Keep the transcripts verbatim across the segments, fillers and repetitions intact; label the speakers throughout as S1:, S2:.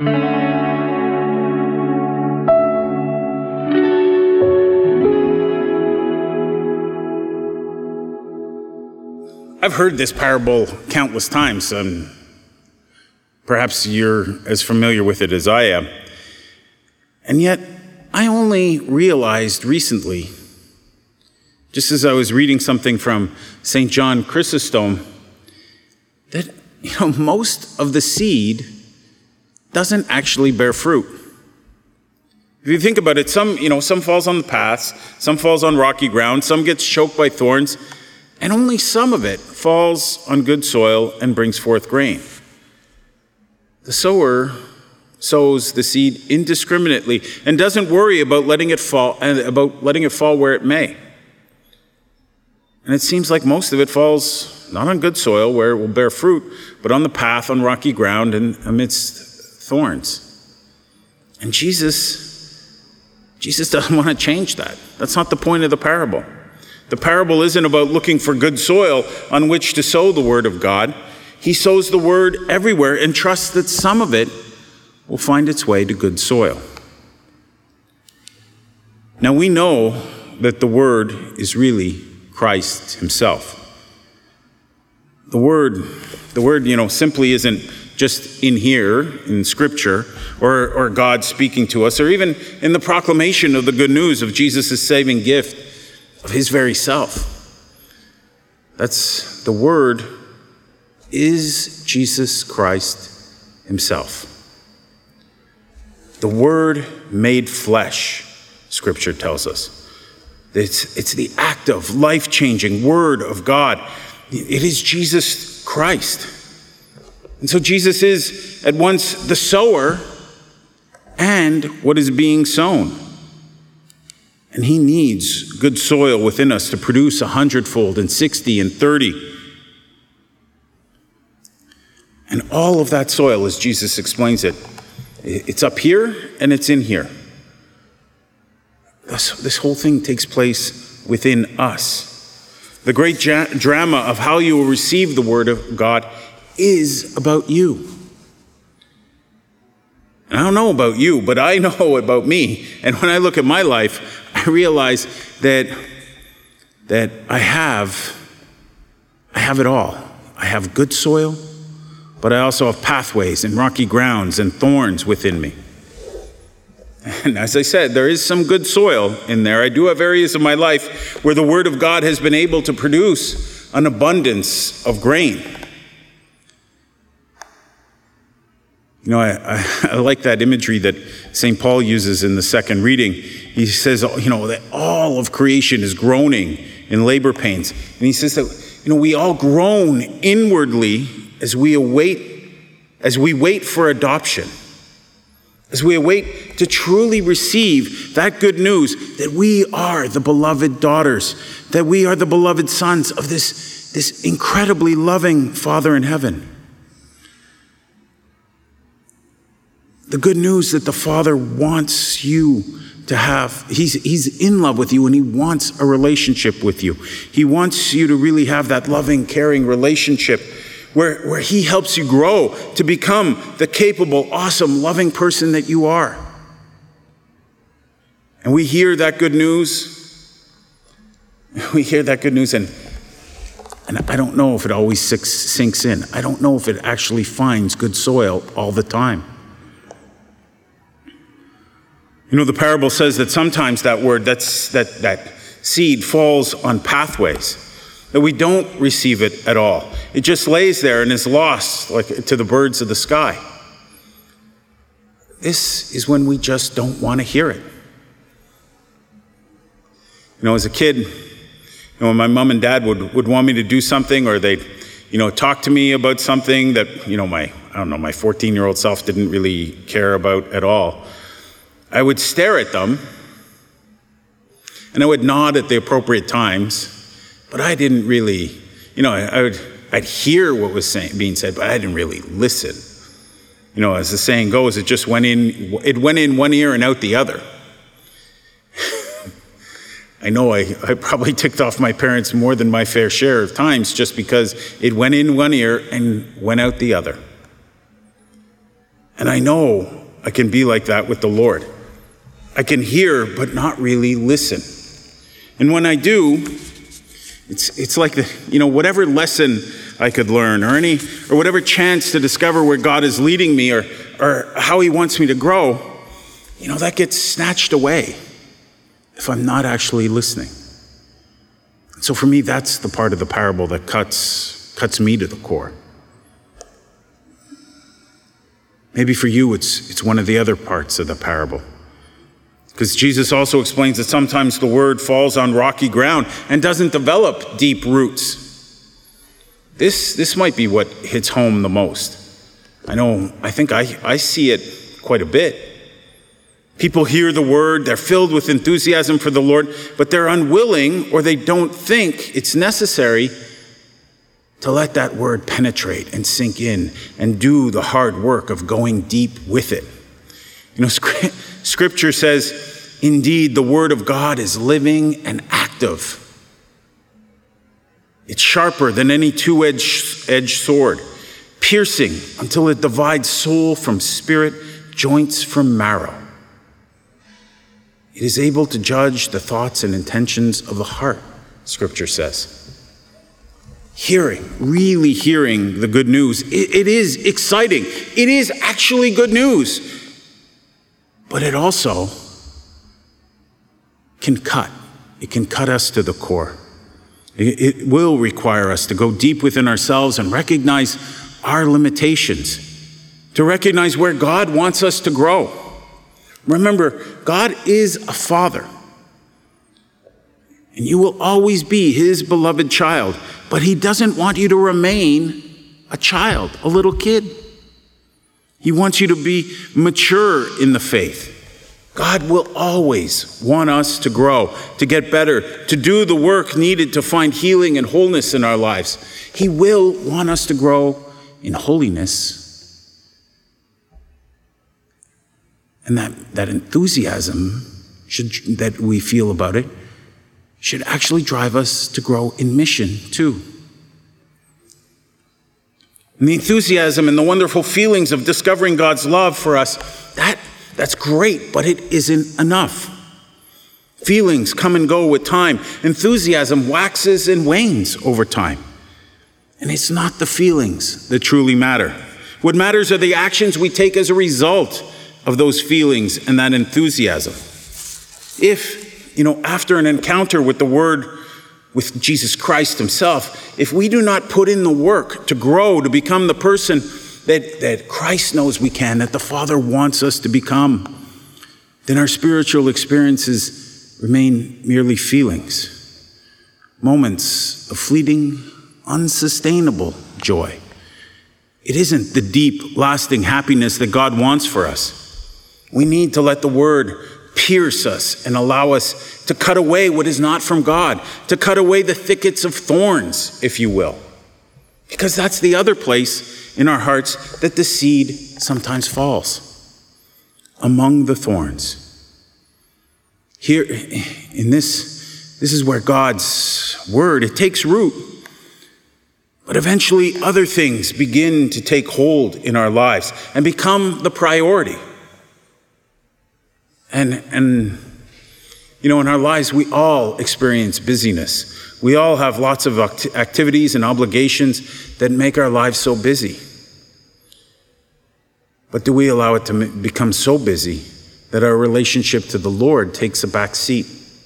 S1: I've heard this parable countless times, and perhaps you're as familiar with it as I am. And yet, I only realized recently, just as I was reading something from Saint John Chrysostom, that, you know, most of the seed doesn't actually bear fruit. If you think about it, some, you know, some falls on the paths, some falls on rocky ground, some gets choked by thorns, and only some of it falls on good soil and brings forth grain. The sower sows the seed indiscriminately and doesn't worry about letting it fall, about letting it fall where it may. And it seems like most of it falls not on good soil where it will bear fruit, but on the path, on rocky ground, and amidst thorns. And Jesus, Jesus doesn't want to change that. That's not the point of the parable. The parable isn't about looking for good soil on which to sow the word of God. He sows the word everywhere and trusts that some of it will find its way to good soil. Now we know that the word is really Christ himself. The word, the word, you know, simply isn't just in here in Scripture or, or God speaking to us, or even in the proclamation of the good news of Jesus' saving gift of his very self. That's the word is Jesus Christ himself. The word made flesh, Scripture tells us. It's, it's the active, life-changing word of God. It is Jesus Christ. And so Jesus is at once the sower and what is being sown. And he needs good soil within us to produce a hundredfold and sixty and thirty. And all of that soil, as Jesus explains it, it's up here and it's in here. This, this whole thing takes place within us. The great ja- drama of how you will receive the word of God is about you. And I don't know about you, but I know about me. And when I look at my life, I realize that, that I have, I have it all. I have good soil, but I also have pathways and rocky grounds and thorns within me. And as I said, there is some good soil in there. I do have areas of my life where the word of God has been able to produce an abundance of grain. You know, I, I, I like that imagery that Saint Paul uses in the second reading. He says, you know, that all of creation is groaning in labor pains. And he says that, you know, we all groan inwardly as we await, as we wait for adoption, as we await to truly receive that good news that we are the beloved daughters, that we are the beloved sons of this, this incredibly loving Father in heaven. The good news that the Father wants you to have. He's, he's in love with you and he wants a relationship with you. He wants you to really have that loving, caring relationship where, where he helps you grow to become the capable, awesome, loving person that you are. And we hear that good news. We hear that good news and, and I don't know if it always sinks in. I don't know if it actually finds good soil all the time. You know, the parable says that sometimes that word, that's, that, that seed falls on pathways, that we don't receive it at all. It just lays there and is lost like to the birds of the sky. This is when we just don't want to hear it. You know, as a kid, you know, when my mom and dad would, would want me to do something, or they'd, you know, talk to me about something that, you know, my, I don't know, my fourteen-year-old self didn't really care about at all, I would stare at them, and I would nod at the appropriate times, but I didn't really, you know, I, I would, I'd hear what was saying, being said, but I didn't really listen. You know, as the saying goes, it just went in, it went in one ear and out the other. I know I, I probably ticked off my parents more than my fair share of times just because it went in one ear and went out the other. And I know I can be like that with the Lord. I can hear, but not really listen. And when I do, it's it's like the, you know, whatever lesson I could learn or any or whatever chance to discover where God is leading me or or how he wants me to grow, you know, that gets snatched away if I'm not actually listening. So for me, that's the part of the parable that cuts cuts me to the core. Maybe for you, it's it's one of the other parts of the parable. Because Jesus also explains that sometimes the word falls on rocky ground and doesn't develop deep roots. This, this might be what hits home the most. I know, I think I, I see it quite a bit. People hear the word, they're filled with enthusiasm for the Lord, but they're unwilling or they don't think it's necessary to let that word penetrate and sink in and do the hard work of going deep with it. You know, Scripture says, indeed, the word of God is living and active. It's sharper than any two-edged edged sword, piercing until it divides soul from spirit, joints from marrow. It is able to judge the thoughts and intentions of the heart, Scripture says. Hearing, really hearing the good news, it, it is exciting. It is actually good news. But it also can cut. It can cut us to the core. It, it will require us to go deep within ourselves and recognize our limitations, to recognize where God wants us to grow. Remember, God is a father, and you will always be his beloved child, but he doesn't want you to remain a child, a little kid. He wants you to be mature in the faith. God will always want us to grow, to get better, to do the work needed to find healing and wholeness in our lives. He will want us to grow in holiness. And that, that enthusiasm should, that we feel about it should actually drive us to grow in mission too. And the enthusiasm and the wonderful feelings of discovering God's love for us, that, that's great, but it isn't enough. Feelings come and go with time. Enthusiasm waxes and wanes over time. And it's not the feelings that truly matter. What matters are the actions we take as a result of those feelings and that enthusiasm. If, you know, after an encounter with the Word, with Jesus Christ himself, if we do not put in the work to grow, to become the person that, that Christ knows we can, that the Father wants us to become, then our spiritual experiences remain merely feelings, moments of fleeting, unsustainable joy. It isn't the deep, lasting happiness that God wants for us. We need to let the Word pierce us and allow us to cut away what is not from God, to cut away the thickets of thorns, if you will. Because that's the other place in our hearts that the seed sometimes falls, among the thorns. Here, in this, this is where God's word, it takes root. But eventually other things begin to take hold in our lives and become the priority. And, and, you know, in our lives, we all experience busyness. We all have lots of act- activities and obligations that make our lives so busy. But do we allow it to m- become so busy that our relationship to the Lord takes a back seat?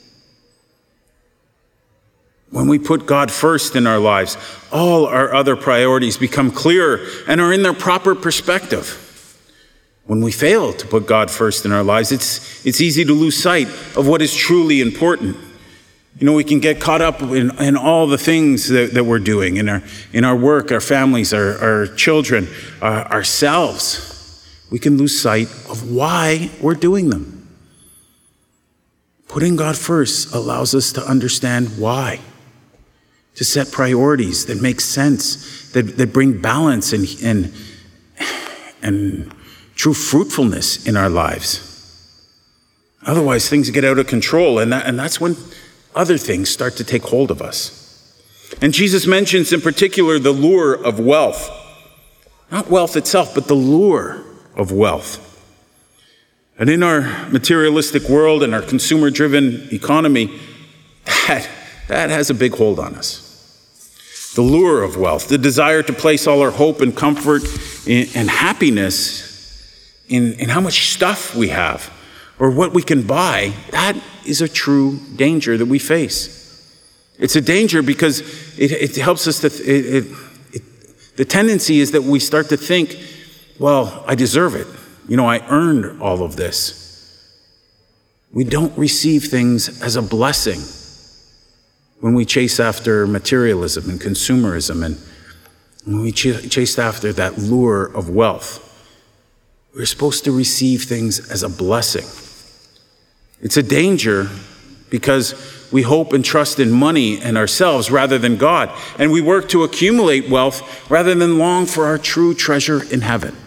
S1: When we put God first in our lives, all our other priorities become clearer and are in their proper perspective. When we fail to put God first in our lives, it's it's easy to lose sight of what is truly important. You know, we can get caught up in, in all the things that, that we're doing, in our in our work, our families, our, our children, our, ourselves. We can lose sight of why we're doing them. Putting God first allows us to understand why, to set priorities that make sense, that, that bring balance and and and true fruitfulness in our lives. Otherwise, things get out of control, and, that, and that's when other things start to take hold of us. And Jesus mentions in particular the lure of wealth. Not wealth itself, but the lure of wealth. And in our materialistic world and our consumer-driven economy, that, that has a big hold on us. The lure of wealth, the desire to place all our hope and comfort and happiness in, in how much stuff we have or what we can buy, that is a true danger that we face. It's a danger because it, it helps us to, th- it, it, it, the tendency is that we start to think, well, I deserve it. You know, I earned all of this. We don't receive things as a blessing when we chase after materialism and consumerism and when we ch- chase after that lure of wealth. We're supposed to receive things as a blessing. It's a danger because we hope and trust in money and ourselves rather than God, and we work to accumulate wealth rather than long for our true treasure in heaven.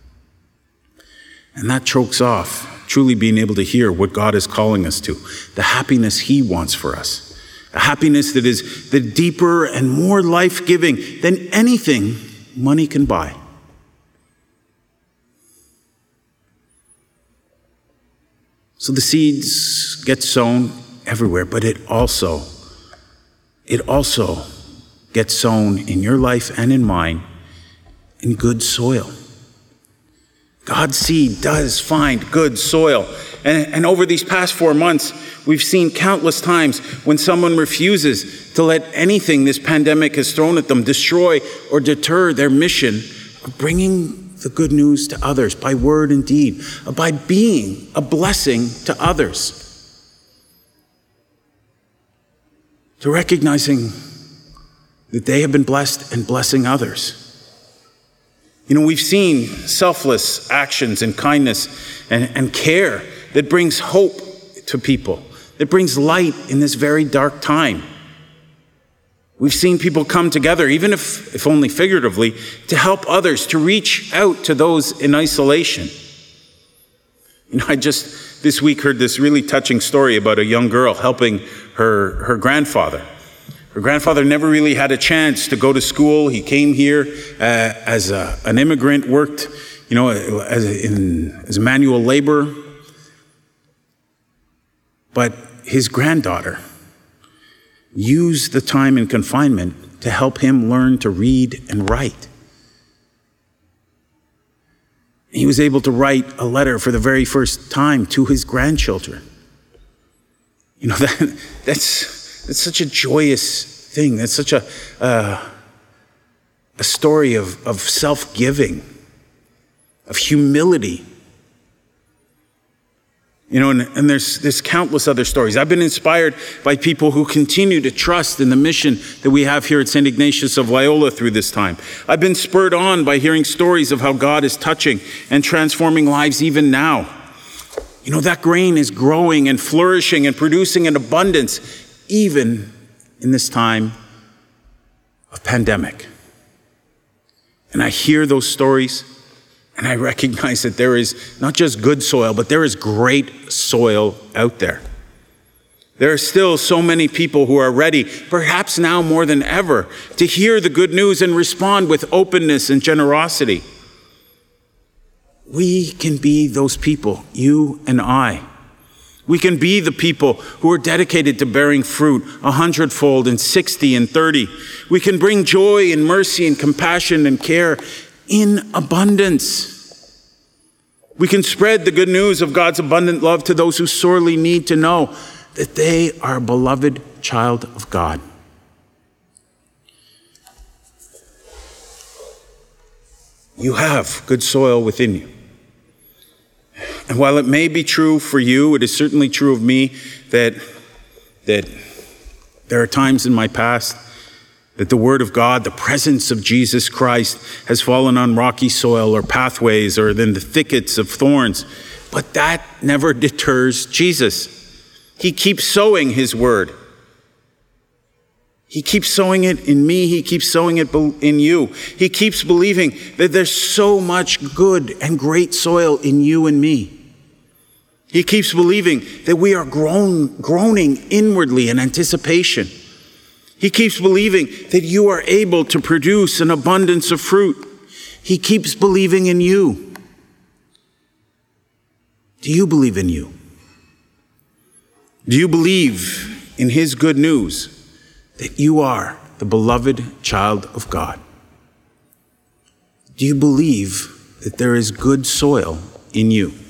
S1: And that chokes off truly being able to hear what God is calling us to, the happiness He wants for us, a happiness that is the deeper and more life-giving than anything money can buy. So the seeds get sown everywhere, but it also, it also gets sown in your life and in mine in good soil. God's seed does find good soil. And, and over these past four months, we've seen countless times when someone refuses to let anything this pandemic has thrown at them destroy or deter their mission of bringing the good news to others by word and deed, by being a blessing to others. To recognizing that they have been blessed and blessing others. You know, we've seen selfless actions and kindness and, and care that brings hope to people, that brings light in this very dark time. We've seen people come together, even if, if only figuratively, to help others, to reach out to those in isolation. You know, I just this week heard this really touching story about a young girl helping her, her grandfather. Her grandfather never really had a chance to go to school. He came here uh, as a, an immigrant, worked, you know, as a, in, as a manual labor. But his granddaughter used the time in confinement to help him learn to read and write. He was able to write a letter for the very first time to his grandchildren. You know, that that's It's such a joyous thing. That's such a uh, a story of, of self-giving, of humility. You know, and, and there's, there's countless other stories. I've been inspired by people who continue to trust in the mission that we have here at Saint Ignatius of Loyola through this time. I've been spurred on by hearing stories of how God is touching and transforming lives even now. You know, that grain is growing and flourishing and producing in abundance, even in this time of pandemic. And I hear those stories, and I recognize that there is not just good soil, but there is great soil out there. There are still so many people who are ready, perhaps now more than ever, to hear the good news and respond with openness and generosity. We can be those people, you and I. We can be the people who are dedicated to bearing fruit a hundredfold and sixty and thirty. We can bring joy and mercy and compassion and care in abundance. We can spread the good news of God's abundant love to those who sorely need to know that they are a beloved child of God. You have good soil within you. And while it may be true for you, it is certainly true of me that, that there are times in my past that the Word of God, the presence of Jesus Christ, has fallen on rocky soil or pathways or in the thickets of thorns. But that never deters Jesus. He keeps sowing His Word. He keeps sowing it in me. He keeps sowing it in you. He keeps believing that there's so much good and great soil in you and me. He keeps believing that we are groan, groaning inwardly in anticipation. He keeps believing that you are able to produce an abundance of fruit. He keeps believing in you. Do you believe in you? Do you believe in his good news that you are the beloved child of God? Do you believe that there is good soil in you?